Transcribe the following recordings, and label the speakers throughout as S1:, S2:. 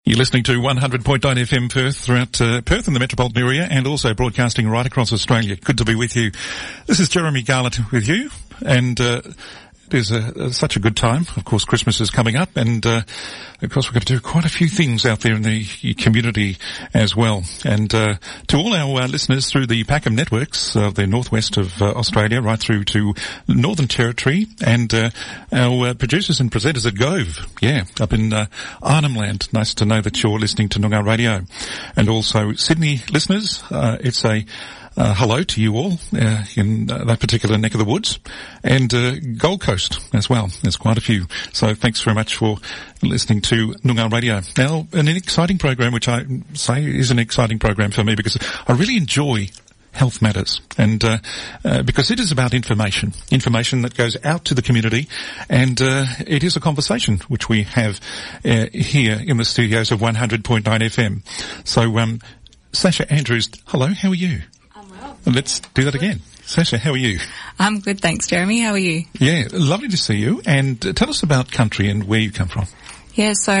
S1: You're listening to 100.9 FM Perth throughout Perth and the metropolitan area, and also broadcasting right across Australia. Good to be with you. This is Jeremy Garlett with you, and it is such a good time. Of course, Christmas is coming up, and of course we're going to do quite a few things out there in the community as well. And to all our listeners through the Packham networks, the northwest of Australia, right through to Northern Territory, and our producers and presenters at Gove, up in Arnhem Land. Nice to know that you're listening to Noongar Radio. And also Sydney listeners, it's a hello to you all in that particular neck of the woods, and Gold Coast as well. There's quite a few. So thanks very much for listening to Noongar Radio. Now, an exciting program, which I say is an exciting program for me because I really enjoy Health Matters, and because it is about information that goes out to the community, and it is a conversation which we have here in the studios of 100.9 FM. So, Sasha Andrews, hello, how are you? Let's do that again. Sasha, how are you?
S2: I'm good, thanks, Jeremy. How are you?
S1: Yeah, lovely to see you. And tell us about country and where you come from.
S2: Yeah, so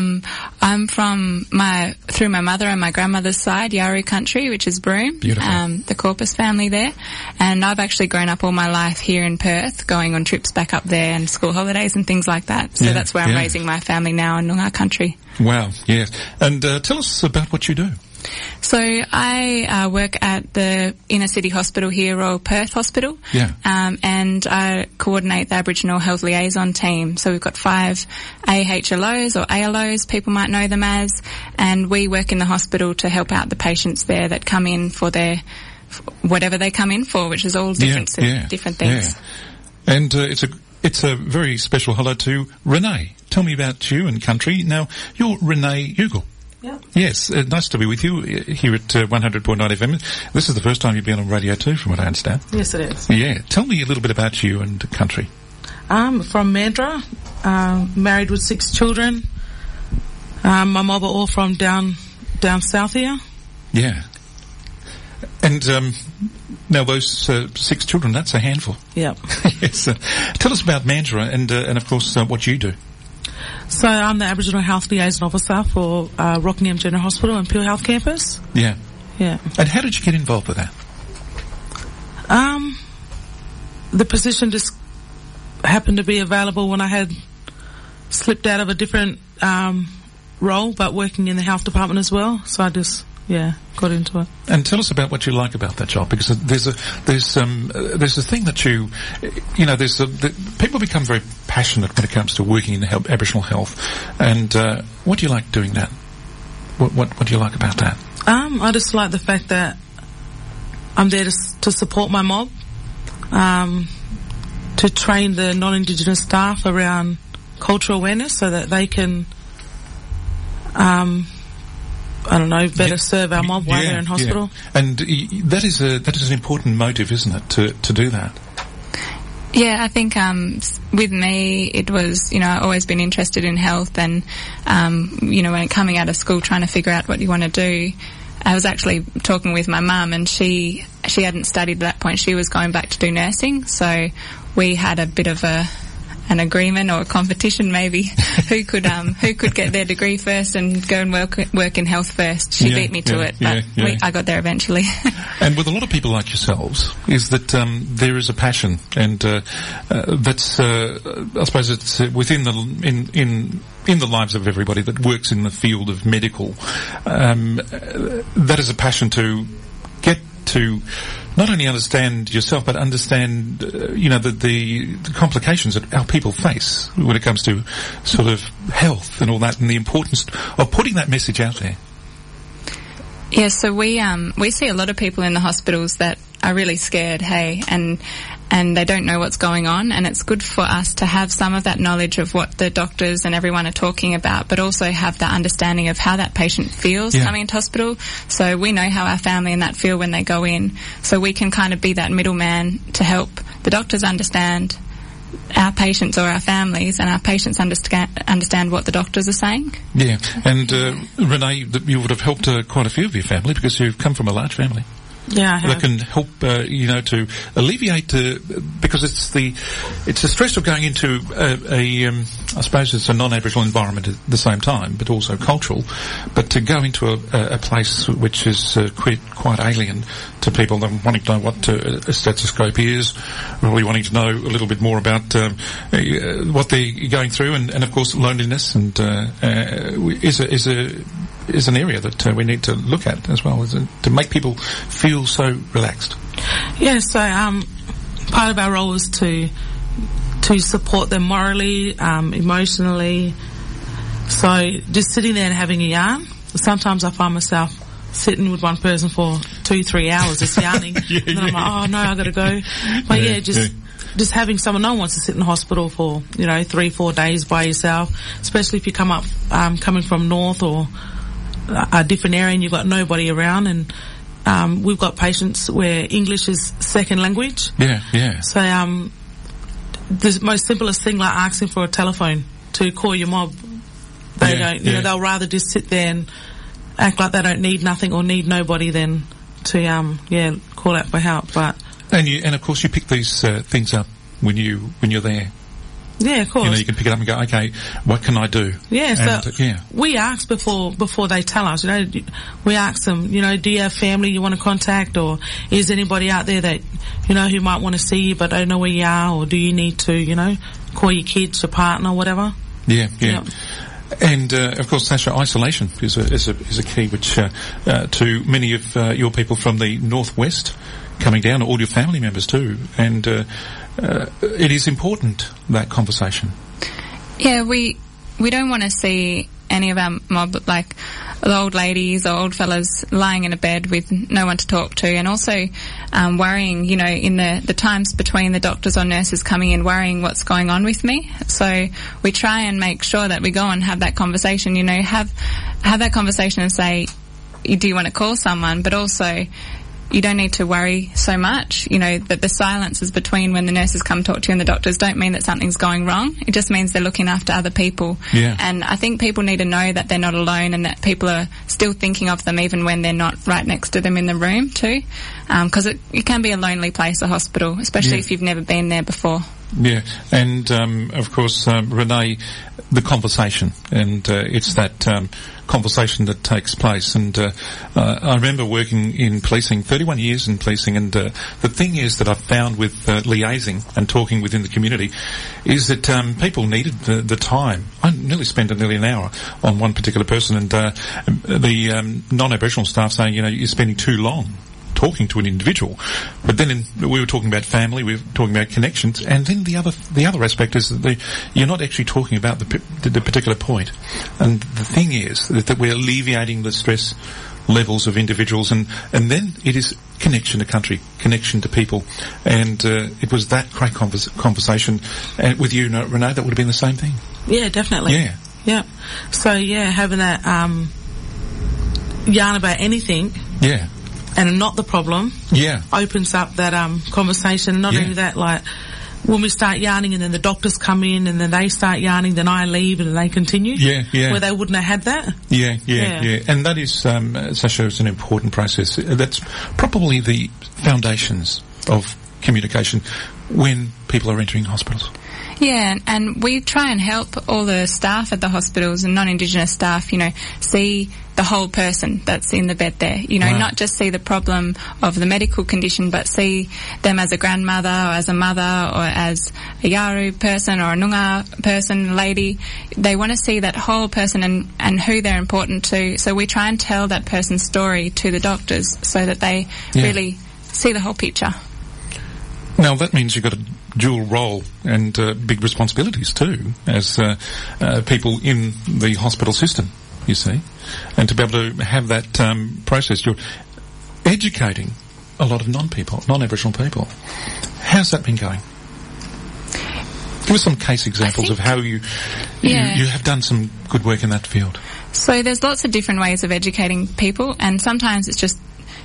S2: I'm from through my mother and my grandmother's side, Yaru country, which is Broome.
S1: Beautiful.
S2: The Corpus family there. And I've actually grown up all my life here in Perth, going on trips back up there and school holidays and things like that. So that's where I'm raising my family now in Noongar country.
S1: Wow, yeah. And tell us about what you do.
S2: So I work at the inner city hospital here, Royal Perth Hospital, and I coordinate the Aboriginal Health Liaison team. So we've got 5 AHLOs or ALOs, people might know them as, and we work in the hospital to help out the patients there that come in for their whatever they come in for, which is all different things.
S1: Yeah. And it's a very special hello to Renee. Tell me about you and country. Now, you're Renee Ugle.
S3: Yep.
S1: Yes, nice to be with you here at 100.9 FM. This is the first time you've been on radio too, from what I understand.
S3: Yes, it is.
S1: Yeah. Tell me a little bit about you and country.
S3: I'm from Mandurah, married with 6 children. My mob are all from down south here.
S1: Yeah. And now those 6 children, that's a handful.
S3: Yep.
S1: Yes. Tell us about Mandurah and of course what you do.
S3: So I'm the Aboriginal Health Liaison Officer for Rockingham General Hospital and Peel Health Campus.
S1: Yeah.
S3: Yeah.
S1: And how did you get involved with that?
S3: The position just happened to be available when I had slipped out of a different role, but working in the health department as well. So I just got into it.
S1: And tell us about what you like about that job, because there's a thing that people become very passionate when it comes to working in Aboriginal health. And what do you like doing that? What do you like about that?
S3: I just like the fact that I'm there to support my mob, to train the non-Indigenous staff around cultural awareness so that they can better serve our mob while they're in hospital.
S1: Yeah. And that is an important motive, isn't it, to do that?
S2: Yeah, I think with me it was, I've always been interested in health, and when coming out of school trying to figure out what you want to do, I was actually talking with my mum, and she hadn't studied at that point. She was going back to do nursing, so we had a bit of an agreement or a competition maybe who could get their degree first and go and work in health first. She beat me to it, but I got there eventually.
S1: And with a lot of people like yourselves, is that there is a passion, and that's I suppose it's within in the lives of everybody that works in the field of medical. That is a passion to get to not only understand yourself, but understand, the complications that our people face when it comes to sort of health and all that, and the importance of putting that message out there.
S2: Yeah, so we see a lot of people in the hospitals that are really scared, and they don't know what's going on, and it's good for us to have some of that knowledge of what the doctors and everyone are talking about, but also have that understanding of how that patient feels coming into hospital. So we know how our family and that feel when they go in, so we can kind of be that middleman to help the doctors understand our patients or our families, and our patients understand what the doctors are saying.
S1: Yeah, and Renee, you would have helped quite a few of your family because you've come from a large family.
S3: Yeah, I have.
S1: that can help, to alleviate because it's the stress of going into I suppose it's a non-Aboriginal environment at the same time, but also cultural. But to go into a place which is quite alien to people, them wanting to know what a stethoscope is, really wanting to know a little bit more about what they're going through, and of course loneliness, and is an area that we need to look at as well, to make people feel so relaxed.
S3: Yeah, so part of our role is to support them morally, emotionally. So just sitting there and having a yarn. Sometimes I find myself sitting with one person for 2-3 hours just yarning. And then I'm like, oh no, I gotta go. But just having someone, no one wants to sit in the hospital for, 3-4 days by yourself, especially if you come up, coming from north or a different area and you've got nobody around, and we've got patients where English is second language.
S1: Yeah.
S3: So the most simplest thing, like asking for a telephone to call your mob, they don't, they'll rather just sit there and act like they don't need nothing or need nobody than to call out for help. But
S1: and of course you pick these things up when you're there.
S3: Yeah, of course.
S1: You can pick it up and go, okay, what can I do?
S3: Yeah, we ask before they tell us, we ask them, do you have family you want to contact, or is anybody out there that, who might want to see you but don't know where you are, or do you need to, call your kids, your partner, whatever?
S1: Yeah. And, of course, Sasha, isolation is a key which, to many of your people from the northwest coming down, all your family members too, and, it is important, that conversation.
S2: Yeah, we don't want to see any of our mob, like the old ladies or old fellas, lying in a bed with no one to talk to, and also worrying, in the times between the doctors or nurses coming in, worrying what's going on with me. So we try and make sure that we go and have that conversation, have that conversation and say, do you want to call someone? But also, you don't need to worry so much, that the silences between when the nurses come talk to you and the doctors don't mean that something's going wrong. It just means they're looking after other people.
S1: Yeah.
S2: And I think people need to know that they're not alone and that people are still thinking of them even when they're not right next to them in the room too. Because it can be a lonely place, a hospital, especially if you've never been there before.
S1: Yeah, and of course, Renee, the conversation, and it's that conversation that takes place. And I remember working in policing, 31 years in policing, and the thing is that I've found with liaising and talking within the community is that people needed the time. I nearly spent nearly an hour on one particular person, and the non-Aboriginal staff saying, you're spending too long talking to an individual. But then we were talking about family, we were talking about connections, and then the other aspect is that you're not actually talking about the particular point. And the thing is that we're alleviating the stress levels of individuals, and then it is connection to country, connection to people. And it was that great conversation. And with you, Renee, that would have been the same thing.
S3: Yeah, definitely. Yeah. So, having that yarn about anything.
S1: Yeah.
S3: And not the problem.
S1: Yeah.
S3: Opens up that conversation. Not only that, like when we start yarning and then the doctors come in and then they start yarning, then I leave and then they continue.
S1: Yeah.
S3: Where they wouldn't have had that.
S1: Yeah. And that is, Sasha, is an important process. That's probably the foundations of communication when people are entering hospitals.
S2: Yeah, and we try and help all the staff at the hospitals and non-Indigenous staff, see the whole person that's in the bed there. Not just see the problem of the medical condition, but see them as a grandmother or as a mother or as a Yaru person or a Noongar person, lady. They want to see that whole person and who they're important to. So we try and tell that person's story to the doctors so that they really see the whole picture.
S1: Now, that means you've got a dual role and big responsibilities too, as people in the hospital system, you see. And to be able to have that process, you're educating a lot of non-Aboriginal people. How's that been going? Give us some case examples of how you have done some good work in that field.
S2: So there's lots of different ways of educating people, and sometimes it's just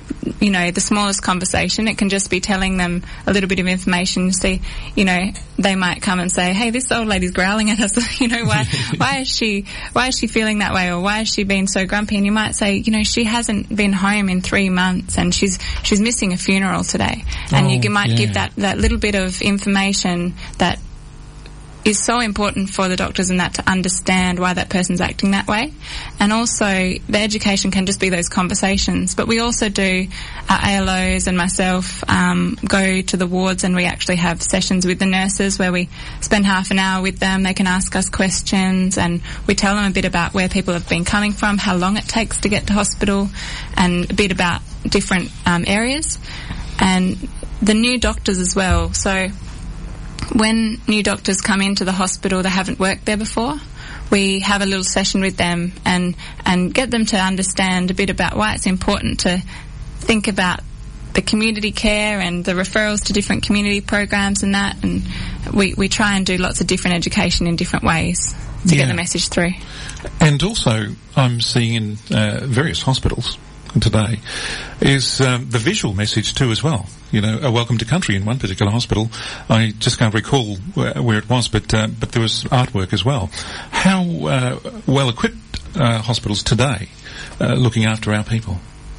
S2: you know, the smallest conversation. It can just be telling them a little bit of information. See, you know, they might come and say, hey, this old lady's growling at us. You know, why is she feeling that way, or why has she been so grumpy? And you might say, you know, she hasn't been home in 3 months and she's missing a funeral today. And you might give that little bit of information that is so important for the doctors and that to understand why that person's acting that way. And also, the education can just be those conversations. But we also do, our ALOs and myself go to the wards, and we actually have sessions with the nurses where we spend half an hour with them. They can ask us questions, and we tell them a bit about where people have been coming from, how long it takes to get to hospital, and a bit about different areas. And the new doctors as well. So when new doctors come into the hospital, they haven't worked there before, we have a little session with them and get them to understand a bit about why it's important to think about the community care and the referrals to different community programs and that. And we try and do lots of different education in different ways to get the message through.
S1: And also, I'm seeing in various hospitals today is the visual message too as well. You know, a welcome to country in one particular hospital. I just can't recall where it was, but there was artwork as well. How well equipped hospitals today looking after our people?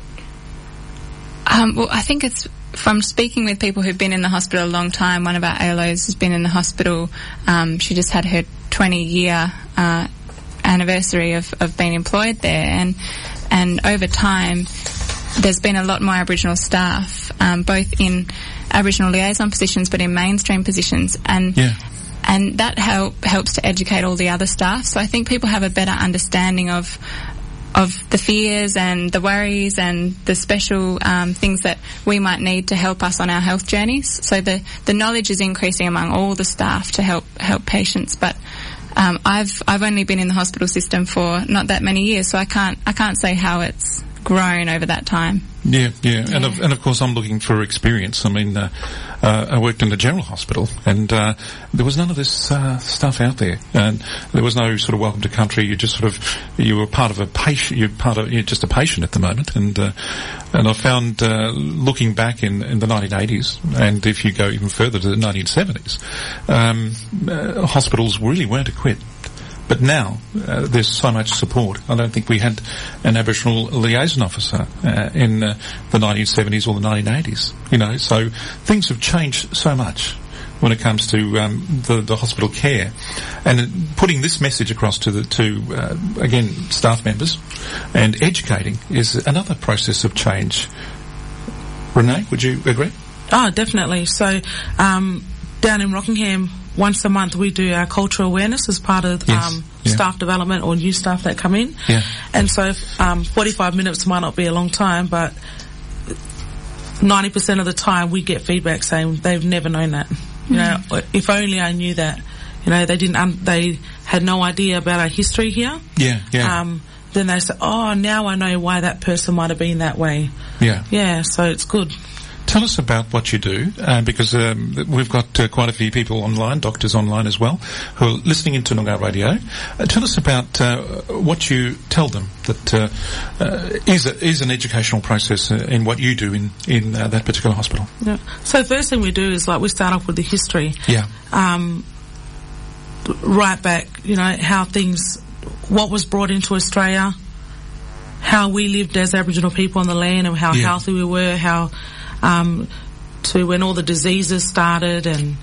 S2: Well, I think it's from speaking with people who've been in the hospital a long time. One of our ALOs has been in the hospital. She just had her 20-year anniversary of being employed there, and over time there's been a lot more Aboriginal staff, both in Aboriginal liaison positions but in mainstream positions, and that helps to educate all the other staff. So I think people have a better understanding of the fears and the worries and the special things that we might need to help us on our health journeys. So the knowledge is increasing among all the staff to help patients. But I've only been in the hospital system for not that many years, so I can't say how it's grown over that time.
S1: Yeah. And of course I'm looking for experience. I mean, I worked in the general hospital, and there was none of this stuff out there, and there was no sort of welcome to country. You were part of a patient. You're just a patient at the moment, and I found looking back in the 1980s, and if you go even further to the 1970s, hospitals really weren't equipped. But now there's so much support. I don't think we had an Aboriginal liaison officer in the 1970s or the 1980s. You know, so things have changed so much when it comes to the hospital care, and putting this message across to again staff members and educating is another process of change. Renee, would you agree?
S3: Oh, definitely. So down in Rockingham, once a month we do our cultural awareness as part of staff development or new staff that come in.
S1: Yeah.
S3: And so 45 minutes might not be a long time, but 90% of the time we get feedback saying they've never known that. You know, if only I knew that. You know, they had no idea about our history here.
S1: Yeah.
S3: Then they say, oh, now I know why that person might have been that way.
S1: Yeah.
S3: Yeah, so it's good.
S1: Tell us about what you do, because we've got quite a few people online, doctors online as well, who are listening into Noongar Radio. Tell us about what you tell them that is an educational process in what you do in that particular hospital.
S3: Yeah. So the first thing we do is we start off with the history.
S1: Yeah.
S3: Right back, you know, what was brought into Australia, how we lived as Aboriginal people on the land, and how healthy we were, how to when all the diseases started, and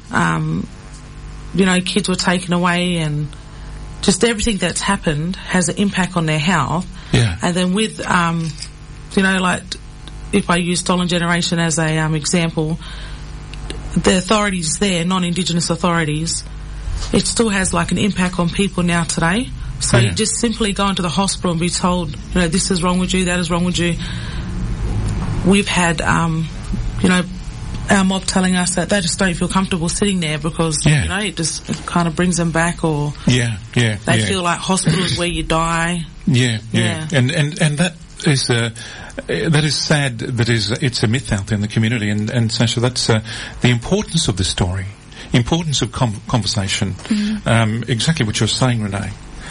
S3: you know, kids were taken away, and just everything that's happened has an impact on their health.
S1: Yeah.
S3: And then with you know, like if I use Stolen Generation as a example, the authorities there, non-Indigenous authorities, it still has like an impact on people now today. So you just simply go into the hospital and be told, you know, this is wrong with you, that is wrong with you. We've had, you know, our mob telling us that they just don't feel comfortable sitting there because, you know, it kind of brings them back, or they feel like hospital is where you die.
S1: Yeah. And that is sad. It's a myth out there in the community, and Sasha, that's the importance of this story, importance of conversation. Exactly what you're saying, Renee.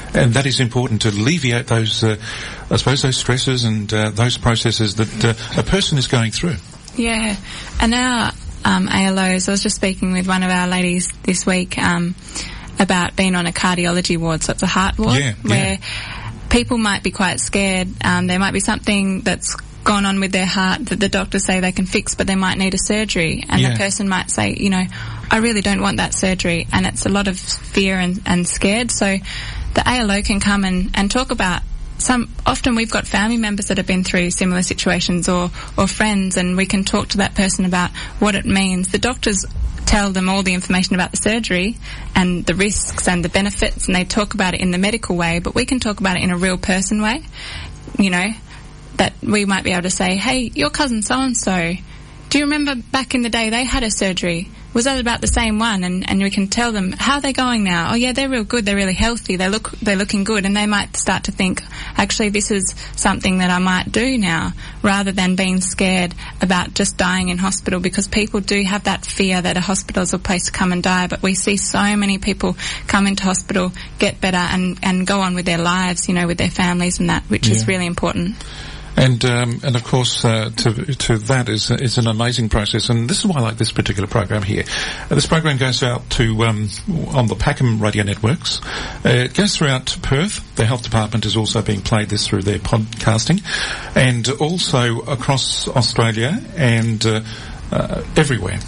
S1: And that is important to alleviate those, I suppose, those stresses and those processes that a person is going through.
S2: Yeah, and our ALOs, I was just speaking with one of our ladies this week about being on a cardiology ward, so it's a heart ward, where people might be quite scared. There might be something that's gone on with their heart that the doctors say they can fix, but they might need a surgery, and the person might say, you know, I really don't want that surgery, and it's a lot of fear and scared. So the ALO can come and talk about often we've got family members that have been through similar situations or friends, and we can talk to that person about what it means. The doctors tell them all the information about the surgery and the risks and the benefits, and they talk about it in the medical way, but we can talk about it in a real person way, you know, that we might be able to say, hey, your cousin so-and-so, do you remember back in the day they had a surgery? Was that about the same one? And we can tell them, how are they going now? Oh yeah, they're real good, they're really healthy, they're looking good, and they might start to think, actually this is something that I might do now, rather than being scared about just dying in hospital, because people do have that fear that a hospital is a place to come and die, but we see so many people come into hospital, get better and go on with their lives, you know, with their families and that, which is really important.
S1: And of course, to that is an amazing process, and this is why I like this particular program here. This program goes out to on the Packham radio networks. It goes throughout Perth. The health department is also being played this through their podcasting, and also across Australia and everywhere.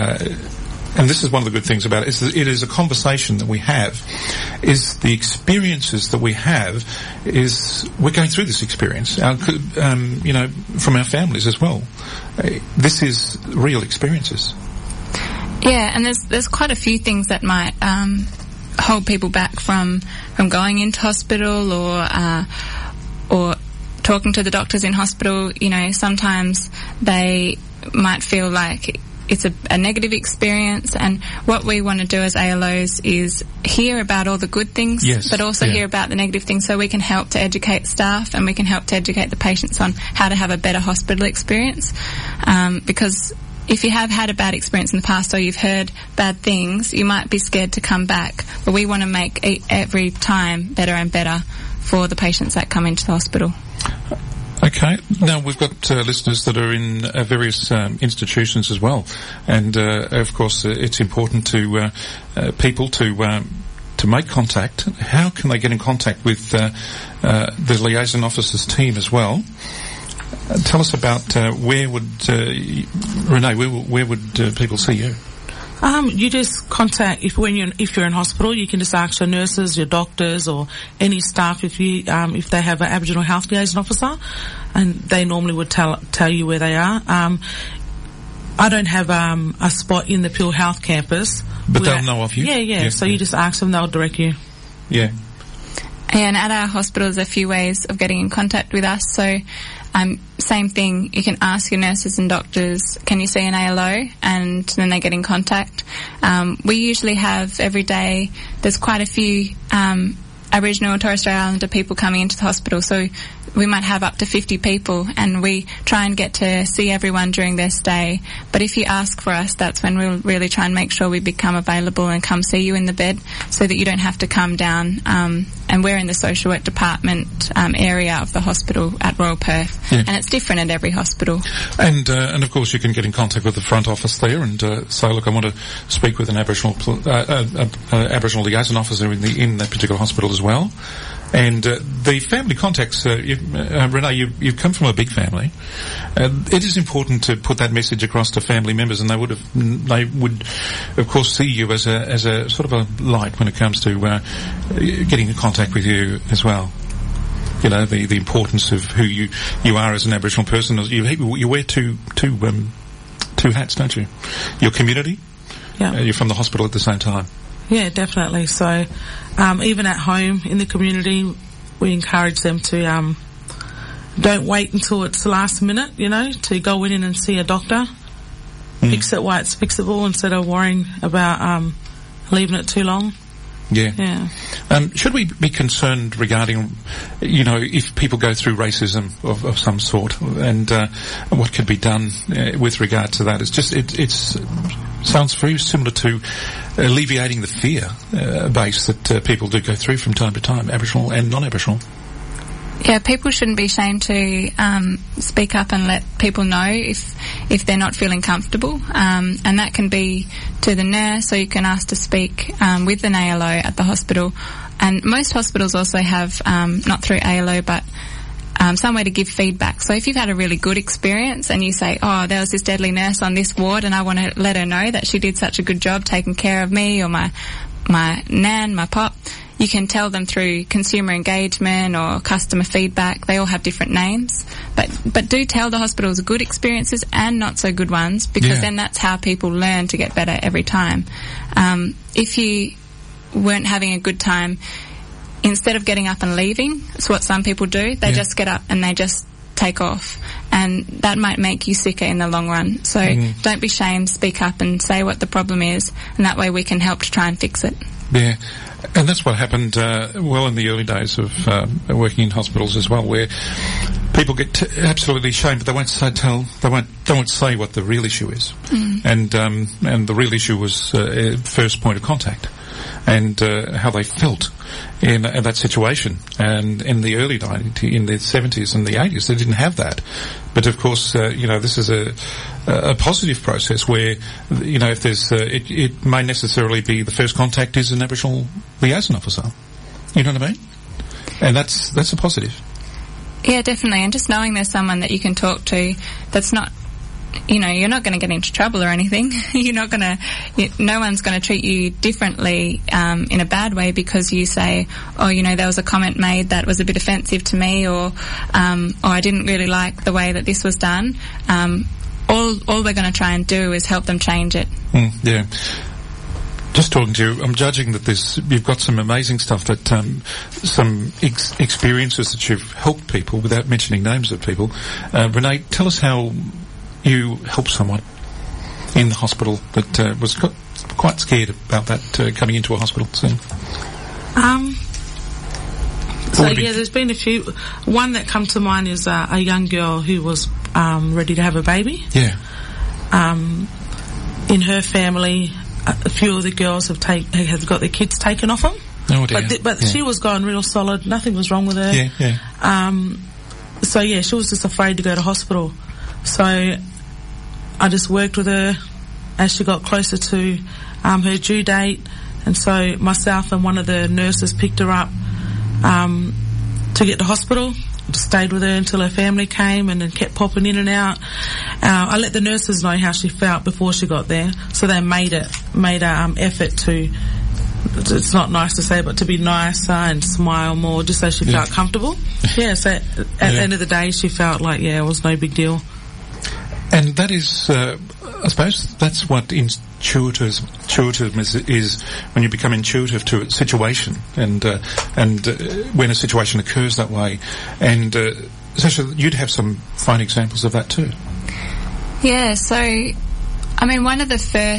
S1: And this is one of the good things about it, is that it is a conversation that we have, is the experiences that we have, is we're going through this experience, you know, from our families as well. This is real experiences.
S2: Yeah, and there's quite a few things that might hold people back from going into hospital or talking to the doctors in hospital. You know, sometimes they might feel like it's a negative experience, and what we want to do as ALOs is hear about all the good things, but also hear about the negative things, so we can help to educate staff and we can help to educate the patients on how to have a better hospital experience. Because if you have had a bad experience in the past or you've heard bad things, you might be scared to come back. But we want to make every time better and better for the patients that come into the hospital.
S1: Okay. Now, we've got listeners that are in various institutions as well. And, of course, it's important to people to make contact. How can they get in contact with the liaison officers team as well? Tell us about where would, Renee, where would people see you?
S3: You just contact, if you're in hospital, you can just ask your nurses, your doctors, or any staff if they have an Aboriginal Health Liaison Officer, and they normally would tell you where they are. I don't have a spot in the Peel Health campus.
S1: But they'll know of you?
S3: Yeah. So you just ask them, they'll direct you.
S1: Yeah.
S2: And at our hospital, there's a few ways of getting in contact with us. So, same thing, you can ask your nurses and doctors, can you see an ALO? And then they get in contact. We usually have every day, there's quite a few Aboriginal and Torres Strait Islander people coming into the hospital, so we might have up to 50 people, and we try and get to see everyone during their stay. But if you ask for us, that's when we'll really try and make sure we become available and come see you in the bed, so that you don't have to come down. And we're in the social work department area of the hospital at Royal Perth, and it's different at every hospital.
S1: And of course you can get in contact with the front office there and say, look, I want to speak with an Aboriginal liaison officer in that particular hospital as well. And the family contacts, Renee, you've come from a big family. It is important to put that message across to family members, and they would of course see you as a sort of a light when it comes to getting in contact with you as well. You know, the importance of who you are as an Aboriginal person. You wear two hats, don't you? Your community.
S3: Yeah.
S1: You're from the hospital at the same time.
S3: Yeah, definitely. So, even at home in the community, we encourage them to don't wait until it's the last minute, you know, to go in and see a doctor. Fix it while it's fixable instead of worrying about leaving it too long.
S1: Yeah. Should we be concerned regarding, you know, if people go through racism of some sort, and what could be done with regard to that? It's just it's sounds very similar to alleviating the fear base that people do go through from time to time, Aboriginal and non-Aboriginal.
S2: Yeah, people shouldn't be ashamed to speak up and let people know if they're not feeling comfortable, and that can be to the nurse, or you can ask to speak with an ALO at the hospital. And most hospitals also have, not through ALO, but some way to give feedback. So if you've had a really good experience and you say, oh, there was this deadly nurse on this ward and I want to let her know that she did such a good job taking care of me or my nan, my pop, you can tell them through consumer engagement or customer feedback. They all have different names. But do tell the hospitals good experiences and not so good ones, because then that's how people learn to get better every time. If you weren't having a good time, instead of getting up and leaving, it's what some people do, they just get up and they just take off. And that might make you sicker in the long run. So don't be ashamed, speak up and say what the problem is, and that way we can help to try and fix it.
S1: Yeah, and that's what happened in the early days of working in hospitals as well, where people get absolutely ashamed, but they won't say what the real issue is. And the real issue was first point of contact and how they felt in that situation. And in the early 90s, in the 70s and the 80s, they didn't have that. But of course, this is a positive process where, if there's, it may necessarily be the first contact is an Aboriginal liaison officer. You know what I mean? And that's a positive.
S2: Yeah, definitely. And just knowing there's someone that you can talk to that's not, you're not going to get into trouble or anything. No one's going to treat you differently in a bad way because you say, oh, there was a comment made that was a bit offensive to me, or I didn't really like the way that this was done. All we're going to try and do is help them change it.
S1: Yeah. Just talking to you, I'm judging that you've got some amazing stuff that, some experiences that you've helped people without mentioning names of people. Renee, tell us how you helped someone in the hospital that was quite scared about that coming into a hospital scene.
S3: There's been a few. One that comes to mind is a young girl who was ready to have a baby.
S1: Yeah.
S3: In her family, a few of the girls have got their kids taken off them.
S1: Oh dear.
S3: But she was going real solid. Nothing was wrong with her.
S1: Yeah.
S3: She was just afraid to go to hospital. So I just worked with her as she got closer to her due date, and so myself and one of the nurses picked her up to get to hospital. Just stayed with her until her family came and then kept popping in and out. I let the nurses know how she felt before she got there, so they made an effort to, it's not nice to say, but to be nicer and smile more, just so she felt comfortable. So at the end of the day she felt like, it was no big deal.
S1: And that is, I suppose that's what intuitive is when you become intuitive to a situation, and when a situation occurs that way. And Sasha, you'd have some fine examples of that too.
S2: Yeah, so one of the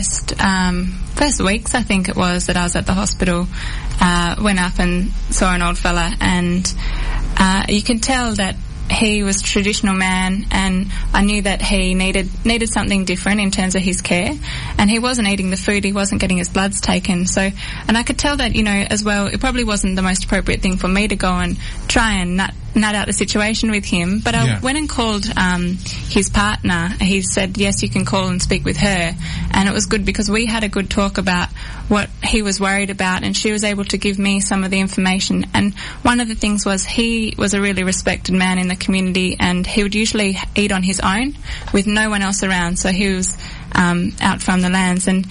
S2: first weeks, I think it was, that I was at the hospital, went up and saw an old fella, and you can tell that he was a traditional man, and I knew that he needed something different in terms of his care, and he wasn't eating the food, he wasn't getting his bloods taken. So, and I could tell that, as well, it probably wasn't the most appropriate thing for me to go and try and nut out the situation with him, but I went and called his partner. He said, yes, you can call and speak with her, and it was good because we had a good talk about what he was worried about, and she was able to give me some of the information. And one of the things was, he was a really respected man in the community, and he would usually eat on his own with no one else around, so he was out from the lands, and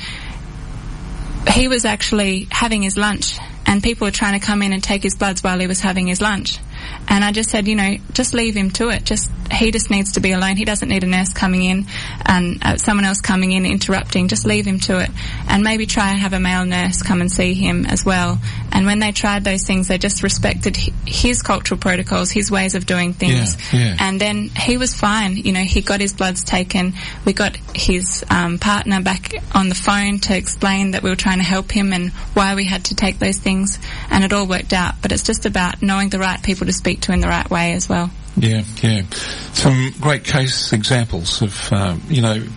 S2: he was actually having his lunch, and people were trying to come in and take his bloods while he was having his lunch. And I just said, just leave him to it. He just needs to be alone. He doesn't need a nurse coming in and someone else coming in interrupting. Just leave him to it. And maybe try and have a male nurse come and see him as well. And when they tried those things, they just respected his cultural protocols, his ways of doing things.
S1: Yeah.
S2: And then he was fine. He got his bloods taken. We got his partner back on the phone to explain that we were trying to help him and why we had to take those things. And it all worked out. But it's just about knowing the right people to speak to in the right way as well.
S1: Yeah. Some great case examples of,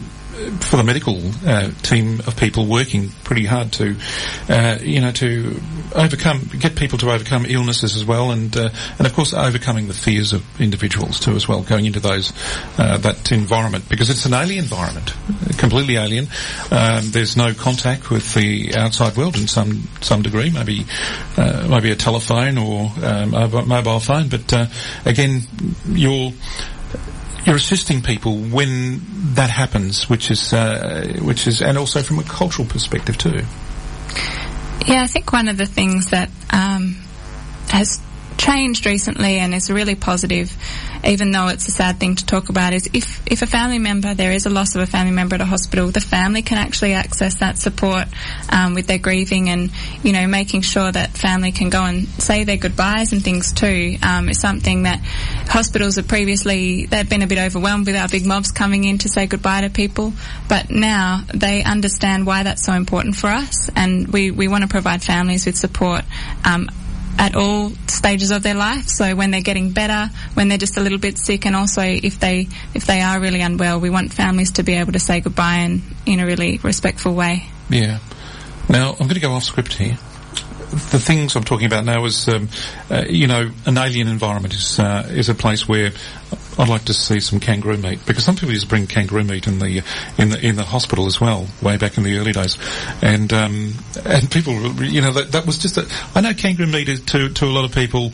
S1: for the medical team of people working pretty hard to, to get people to overcome illnesses as well, and of course overcoming the fears of individuals too as well, going into those that environment, because it's an alien environment, completely alien. There's no contact with the outside world in some degree, maybe a telephone or a mobile phone, but again, you're assisting people when that happens, which is, and also from a cultural perspective too.
S2: Yeah, I think one of the things that has changed recently and is really positive, even though it's a sad thing to talk about, is if a family member, there is a loss of a family member at a hospital, the family can actually access that support with their grieving, and making sure that family can go and say their goodbyes and things too is something that hospitals have previously, they've been a bit overwhelmed with our big mobs coming in to say goodbye to people, but now they understand why that's so important for us, and we want to provide families with support at all stages of their life. So when they're getting better, when they're just a little bit sick, and also if they are really unwell, we want families to be able to say goodbye in a really respectful way.
S1: Yeah. Now, I'm going to go off script here. The things I'm talking about now is, an alien environment is a place where I'd like to see some kangaroo meat, because some people used to bring kangaroo meat in the hospital as well, way back in the early days, and people, that was just I know kangaroo meat is to a lot of people,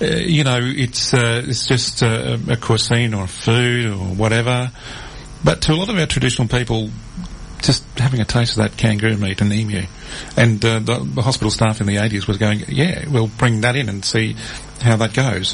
S1: it's just a cuisine or a food or whatever, but to a lot of our traditional people, just having a taste of that kangaroo meat and emu. And the hospital staff in the 80s was going, yeah, we'll bring that in and see how that goes.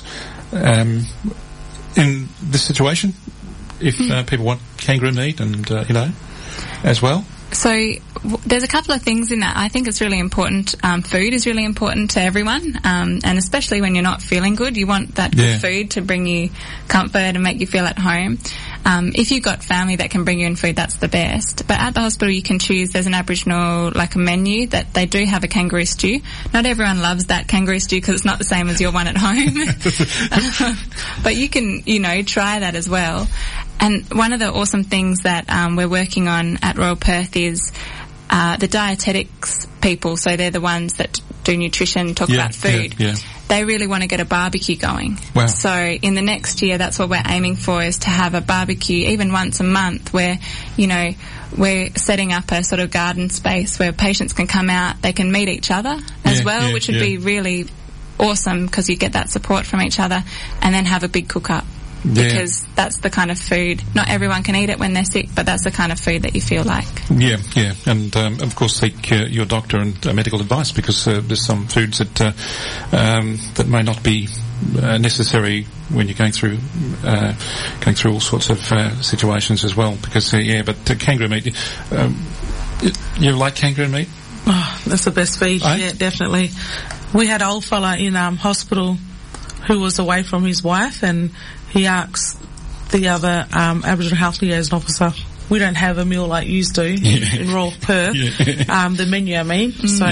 S1: In this situation, if people want kangaroo meat and, as well.
S2: So there's a couple of things in that. I think it's really important. Food is really important to everyone, and especially when you're not feeling good, you want that good food to bring you comfort and make you feel at home. If you've got family that can bring you in food, that's the best. But at the hospital you can choose, there's an Aboriginal, a menu that they do have a kangaroo stew. Not everyone loves that kangaroo stew because it's not the same as your one at home. But you can, try that as well. And one of the awesome things that we're working on at Royal Perth is the dietetics people, so they're the ones that do nutrition, talk about food.
S1: Yeah.
S2: They really want to get a barbecue going.
S1: Wow.
S2: So in the next year, that's what we're aiming for, is to have a barbecue even once a month where, we're setting up a sort of garden space where patients can come out, they can meet each other as well, which would be really awesome because you get that support from each other, and then have a big cook-up. Because that's the kind of food, not everyone can eat it when they're sick, but that's the kind of food that you feel like. Yeah,
S1: and of course seek your doctor and medical advice, because there's some foods that may not be necessary when you're going through all sorts of situations as well. Because but kangaroo meat, you like kangaroo meat?
S3: Oh, that's the best feed. Yeah, definitely. We had an old fella in hospital who was away from his wife, and he asked the other Aboriginal Health Liaison Officer, we don't have a meal like you do in Royal Perth, the menu I mean.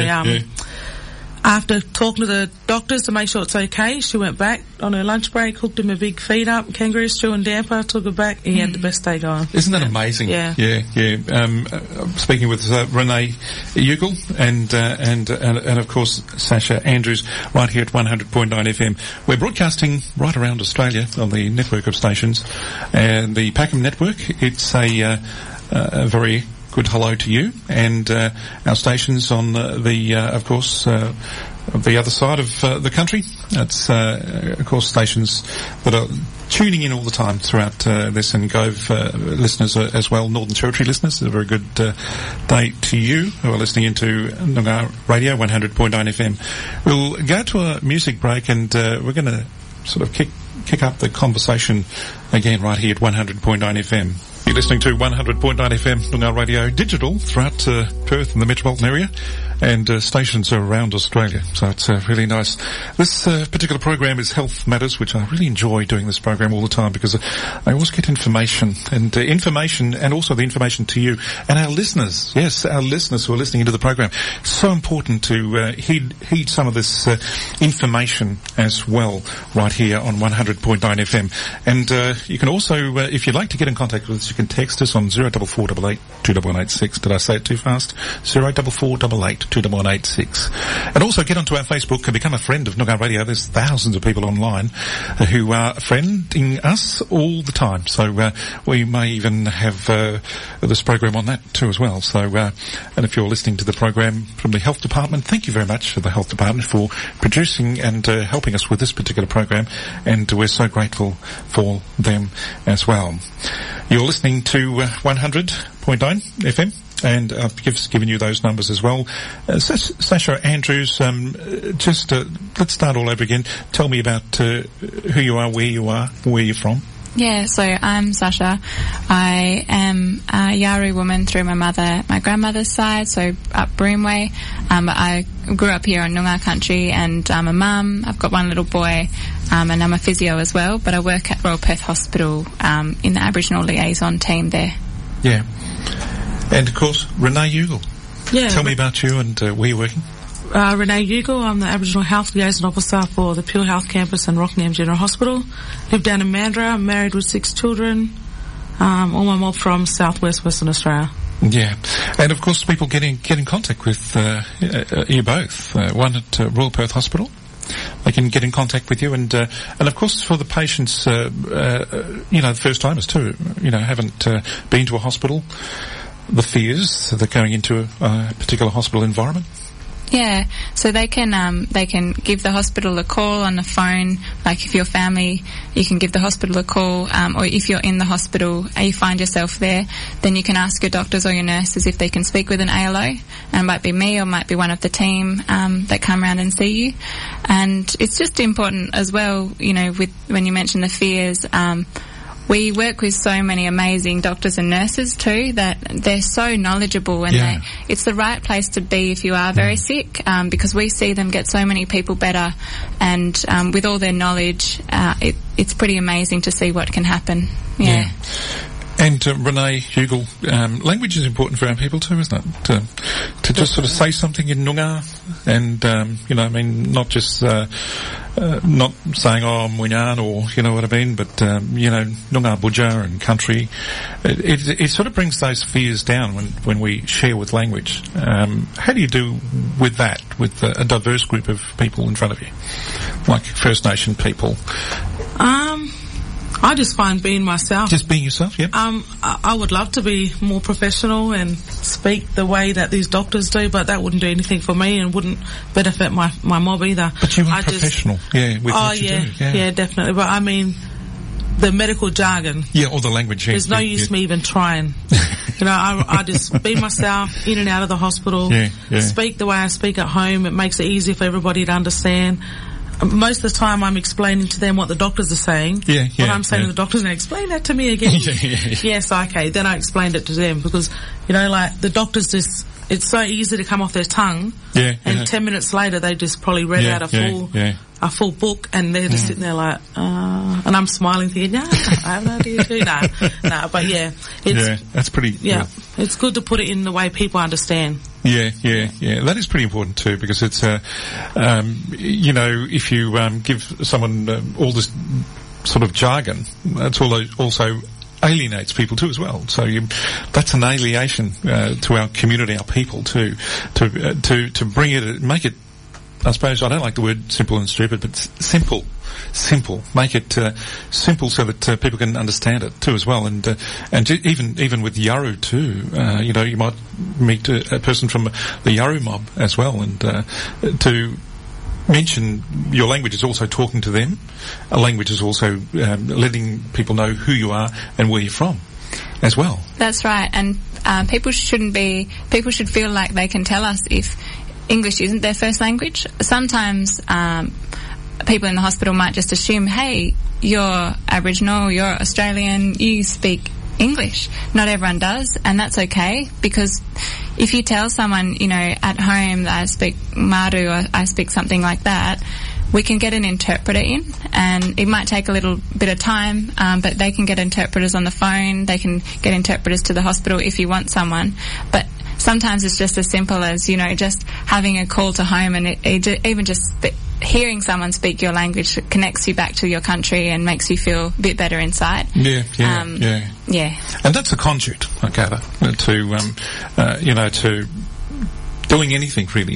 S3: After talking to the doctors to make sure it's okay, she went back on her lunch break, cooked him a big feed up, kangaroo stew and damper, took it back, and he had the best day going.
S1: Isn't that amazing?
S3: Yeah.
S1: Speaking with Renee Ugle and of course Sasha Andrews right here at 100.9 FM. We're broadcasting right around Australia on the network of stations, and the Packham network. It's a very good hello to you and our stations on of course the other side of the country. It's of course stations that are tuning in all the time throughout this, and Gove listeners as well, Northern Territory listeners. A very good day to you who are listening into Noongar Radio 100.9 FM. We'll go to a music break, and we're going to sort of kick up the conversation again right here at 100.9 FM. You're listening to 100.9 FM Noongar Radio digital throughout Perth and the metropolitan area. and stations around Australia. So it's really nice. This particular program is Health Matters, which I really enjoy doing this program all the time because I always get information and also the information to you and our listeners. Yes, our listeners who are listening into the program. It's so important to heed some of this information as well right here on 100.9 FM. And you can also, if you'd like to get in contact with us, you can text us on 0488 2186. Did I say it too fast? 0488 2186. And also get onto our Facebook and become a friend of Noongar Radio. There's thousands of people online who are friending us all the time. So we may even have this program on that too as well. So and if you're listening to the program from the Health Department, thank you very much for the Health Department for producing and helping us with this particular program, and we're so grateful for them as well. You're listening to 100.9 FM, and I've given you those numbers as well. Sasha Andrews, let's start all over again. Tell me about who you are, where you're from.
S2: Yeah, so I'm Sasha. I am a Yawuru woman through my grandmother's side, so up Broomway. But I grew up here on Noongar country, and I'm a mum. I've got one little boy, and I'm a physio as well. But I work at Royal Perth Hospital in the Aboriginal liaison team there.
S1: Yeah. And of course, Renee Ugle.
S3: Yeah.
S1: Tell me about you and where you're working.
S3: Renee Ugle, I'm the Aboriginal Health Liaison Officer for the Pure Health Campus and Rockingham General Hospital. Live down in Mandurah, I'm married with 6 children, all my mob from southwest Western Australia.
S1: Yeah, and of course people get in contact with you both, one at Royal Perth Hospital. They can get in contact with you, and of course for the patients, the first timers too, haven't been to a hospital, the fears that they're going into a particular hospital environment.
S2: Yeah, so they can give the hospital a call on the phone. Like if your family, you can give the hospital a call, or if you're in the hospital and you find yourself there, then you can ask your doctors or your nurses if they can speak with an ALO, and it might be me or might be one of the team that come around and see you. And it's just important as well, when you mention the fears. We work with so many amazing doctors and nurses too that they're so knowledgeable, and it's the right place to be if you are very sick, because we see them get so many people better, and with all their knowledge, it's pretty amazing to see what can happen. Yeah.
S1: And Renee Ugle, language is important for our people too, isn't it? To just sort of say something in Noongar, and not just not saying Munyan or you know what I mean, but Noongar Budja and country. It sort of brings those fears down when we share with language. How do you do with that, with a diverse group of people in front of you, like First Nation people?
S3: I just find being myself.
S1: Just being yourself, yeah.
S3: I would love to be more professional and speak the way that these doctors do, but that wouldn't do anything for me and wouldn't benefit my mob either.
S1: But you are professional, with what you do.
S3: Yeah, definitely. But I mean, the medical jargon.
S1: Yeah, or the language.
S3: There's no use me even trying. I just be myself in and out of the hospital. Speak the way I speak at home. It makes it easier for everybody to understand. Most of the time I'm explaining to them what the doctors are saying. What I'm saying to the doctors, and explain that to me again. Yes, okay. Then I explained it to them because, the doctors just, it's so easy to come off their tongue. And 10 minutes later they just probably read out a full book, and they're just sitting there like, and I'm smiling thinking, I have no idea too. No, but
S1: that's pretty.
S3: Yeah, it's good to put it in the way people understand.
S1: Yeah. That is pretty important too, because it's, if you give someone all this sort of jargon, that's also alienates people too as well. So that's an alienation to our community, our people too, to bring it, make it. I suppose I don't like the word simple and stupid, but simple. Make it simple so that people can understand it too as well. And even with Yawuru too, you might meet a person from the Yawuru mob as well, and to mention your language is also talking to them. A language is also letting people know who you are and where you're from as well.
S2: That's right, and people should feel like they can tell us if English isn't their first language. Sometimes people in the hospital might just assume, hey, you're Aboriginal, you're Australian, you speak English. Not everyone does, and that's okay, because if you tell someone, you know, at home that I speak Māori or I speak something like that, we can get an interpreter in, and it might take a little bit of time, but they can get interpreters on the phone, they can get interpreters to the hospital if you want someone. But sometimes it's just as simple as, you know, just having a call to home, and even just hearing someone speak your language connects you back to your country and makes you feel a bit better inside.
S1: Yeah. And that's a conduit, I gather, to doing anything really,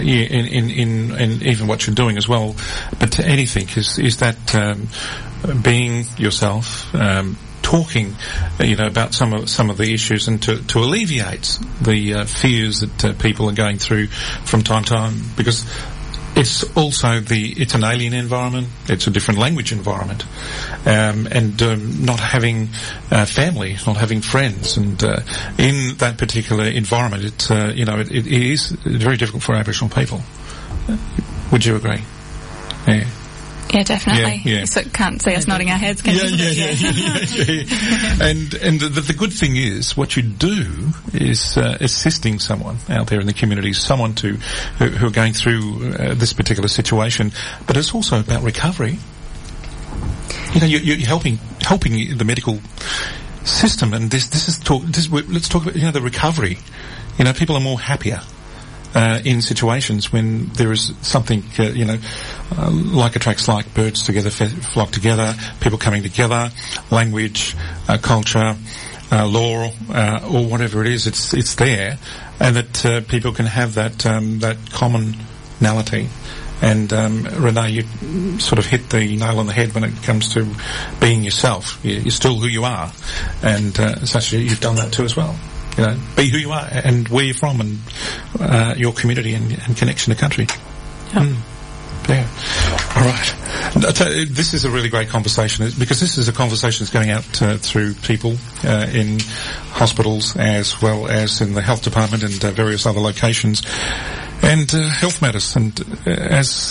S1: in even what you're doing as well, but to anything is that being yourself, talking, about some of the issues, and to alleviate the fears that people are going through from time to time, because it's also it's an alien environment, it's a different language environment, and not having family, not having friends, and in that particular environment, it is very difficult for Aboriginal people. Would you agree? Yeah.
S2: Yeah, definitely.
S1: Yeah.
S2: You can't see us nodding our heads, can you?
S1: Yeah. And the good thing is, what you do is assisting someone out there in the community, someone who are going through this particular situation. But it's also about recovery. You're helping the medical system, and let's talk about the recovery. People are more happier in situations when there is something, like attracts like, birds together flock together, people coming together, language, culture, law, or whatever it is, it's there, and that people can have that commonality. And Renee, you sort of hit the nail on the head when it comes to being yourself. You're still who you are, and Sasha, you've done that too as well. Be who you are and where you're from, and your community and connection to country. Yeah. All right. This is a really great conversation, because this is a conversation that's going out through people in hospitals as well as in the health department and various other locations, and health matters. And as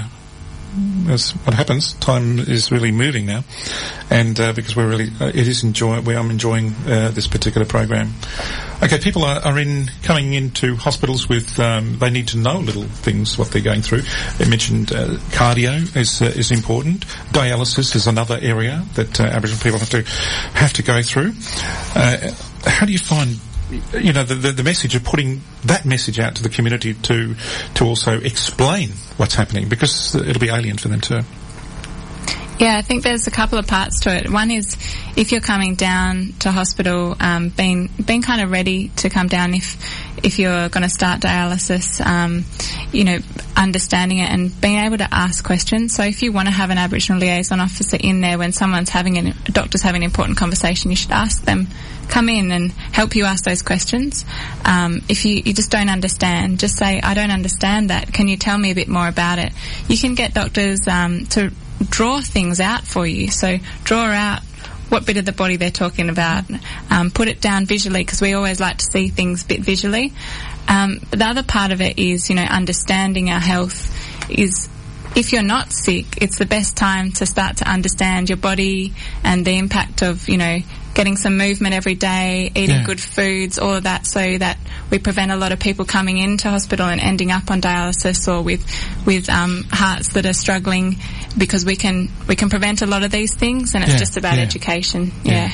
S1: what happens, time is really moving now, and because I'm enjoying this particular program. Okay, people are coming into hospitals with they need to know little things, what they're going through. They mentioned cardio is important. Dialysis is another area that Aboriginal people have to go through. How do you find the message of putting that message out to the community to also explain what's happening, because it'll be alien for them too?
S2: Yeah, I think there's a couple of parts to it. One is, if you're coming down to hospital, being kind of ready to come down if you're going to start dialysis, understanding it and being able to ask questions. So if you want to have an Aboriginal liaison officer in there when someone's a doctor's having an important conversation, you should ask them, come in and help you ask those questions. If you just don't understand, just say, I don't understand that. Can you tell me a bit more about it? You can get doctors to draw things out for you. So draw out what bit of the body they're talking about. Put it down visually, because we always like to see things a bit visually. The other part of it is, understanding our health is, if you're not sick, it's the best time to start to understand your body and the impact of, getting some movement every day, eating good foods, all of that, so that we prevent a lot of people coming into hospital and ending up on dialysis or with hearts that are struggling, because we can prevent a lot of these things, and it's just about education. Yeah.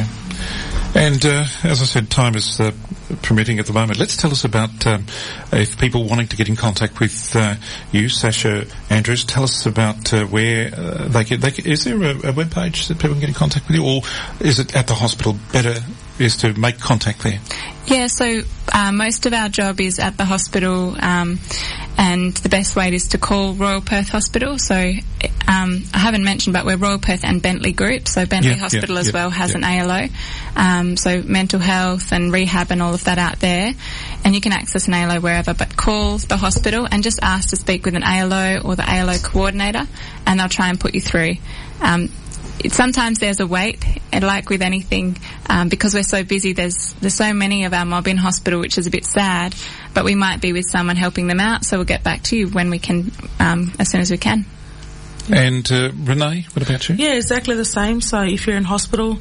S1: And as I said, time is permitting at the moment. Let's tell us about if people wanting to get in contact with you, Sasha Andrews. Tell us about where they can. Is there a web page that people can get in contact with you, or is it at the hospital? Better is to make contact there.
S2: Yeah, so most of our job is at the hospital, and the best way is to call Royal Perth Hospital. So I haven't mentioned, but we're Royal Perth and Bentley Group, so Bentley Hospital as well has an ALO. So mental health and rehab and all of that out there. And you can access an ALO wherever, but call the hospital and just ask to speak with an ALO or the ALO coordinator, and they'll try and put you through. Sometimes there's a wait, and like with anything, because we're so busy, there's so many of our mob in hospital, which is a bit sad, but we might be with someone helping them out, so we'll get back to you when we can, as soon as we can.
S1: And Renee, what about you?
S3: Yeah, exactly the same. So if you're in hospital,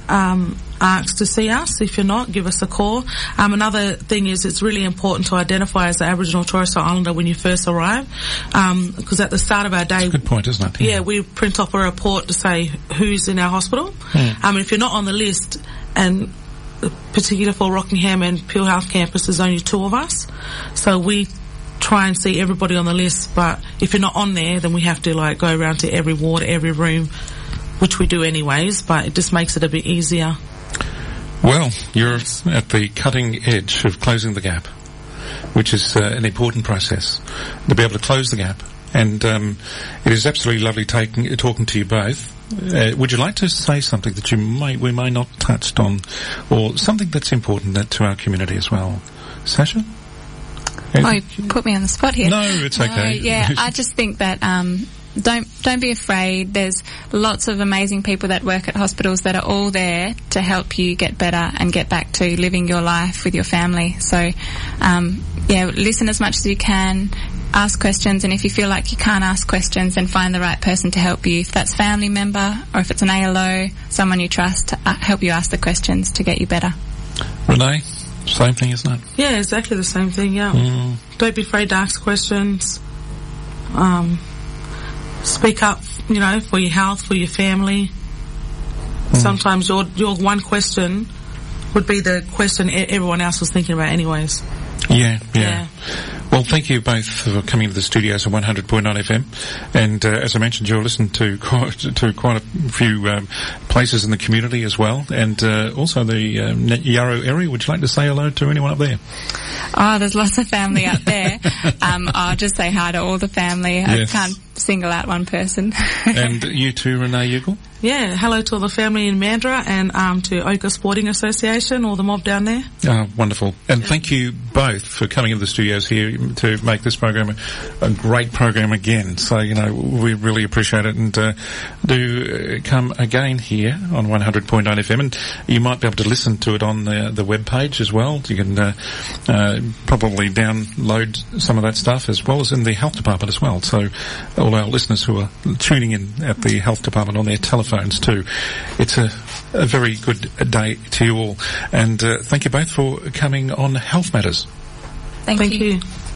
S3: ask to see us. If you're not, give us a call. Another thing is it's really important to identify as an Aboriginal Torres Strait Islander when you first arrive, because at the start of our day...
S1: That's a good point, isn't it?
S3: Yeah, we print off a report to say who's in our hospital. If you're not on the list, and particularly for Rockingham and Peel Health Campus, there's only 2 of us, so we try and see everybody on the list, but if you're not on there, then we have to go around to every ward, every room, which we do anyways, but it just makes it a bit easier.
S1: Well, you're at the cutting edge of closing the gap, which is an important process, to be able to close the gap. And it is absolutely lovely talking to you both. Would you like to say something that we may not touched on, or something that's important to our community as well? Sasha?
S2: Oh, you put me on the spot here.
S1: No, it's okay.
S2: Yeah, I just think that don't be afraid. There's lots of amazing people that work at hospitals that are all there to help you get better and get back to living your life with your family. So, listen as much as you can. Ask questions, and if you feel like you can't ask questions, then find the right person to help you. If that's family member, or if it's an ALO, someone you trust, to help you ask the questions to get you better.
S1: Renee? Same thing, isn't it?
S3: Yeah, exactly the same thing, yeah. Don't be afraid to ask questions. Speak up, for your health, for your family. Sometimes your one question would be the question everyone else was thinking about anyways.
S1: Yeah. Well, thank you both for coming to the studios of 100.9 FM. And as I mentioned, you're listening to quite a few places in the community as well, and also the Yarrow area. Would you like to say hello to anyone up there?
S2: Oh, there's lots of family up there. I'll just say hi to all the family.
S1: Yes.
S2: I can't single out one person.
S1: And you too, Renee Ugle?
S3: Yeah, hello to all the family in Mandurah and to Oka Sporting Association, all the mob down there.
S1: Oh, wonderful. And thank you both for coming into the studios here to make this program a great program again. So, we really appreciate it, and do come again here on 100.9 FM, and you might be able to listen to it on the web page as well. You can probably download some of that stuff, as well as in the health department as well. So all our listeners who are tuning in at the health department on their telephones too, it's a very good day to you all. And thank you both for coming on Health Matters.
S2: Thank you.